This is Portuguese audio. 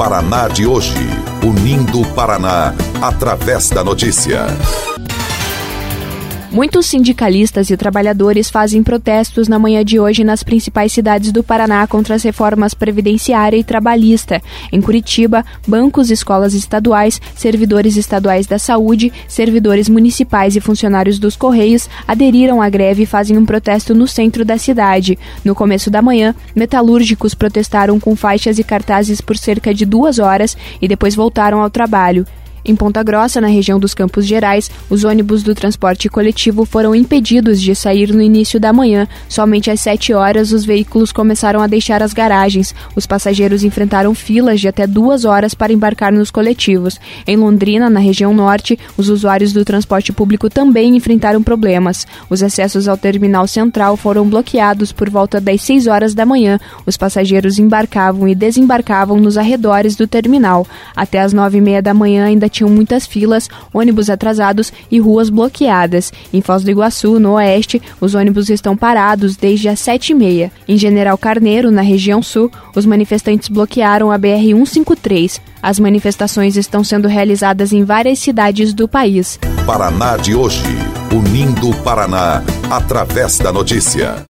Paraná de hoje, unindo o Paraná através da notícia. Muitos sindicalistas e trabalhadores fazem protestos na manhã de hoje nas principais cidades do Paraná contra as reformas previdenciária e trabalhista. Em Curitiba, bancos, escolas estaduais, servidores estaduais da saúde, servidores municipais e funcionários dos Correios aderiram à greve e fazem um protesto no centro da cidade. No começo da manhã, metalúrgicos protestaram com faixas e cartazes por cerca de 2 horas e depois voltaram ao trabalho. Em Ponta Grossa, na região dos Campos Gerais, os ônibus do transporte coletivo foram impedidos de sair no início da manhã. Somente às 7 horas, os veículos começaram a deixar as garagens. Os passageiros enfrentaram filas de até 2 horas para embarcar nos coletivos. Em Londrina, na região norte, os usuários do transporte público também enfrentaram problemas. Os acessos ao terminal central foram bloqueados por volta das 6 horas da manhã. Os passageiros embarcavam e desembarcavam nos arredores do terminal. Até às 9h30 da manhã ainda tinham muitas filas, ônibus atrasados e ruas bloqueadas. Em Foz do Iguaçu, no oeste, os ônibus estão parados desde as 7h30. Em General Carneiro, na região sul, os manifestantes bloquearam a BR-153. As manifestações estão sendo realizadas em várias cidades do país. Paraná de hoje, unindo o Paraná através da notícia.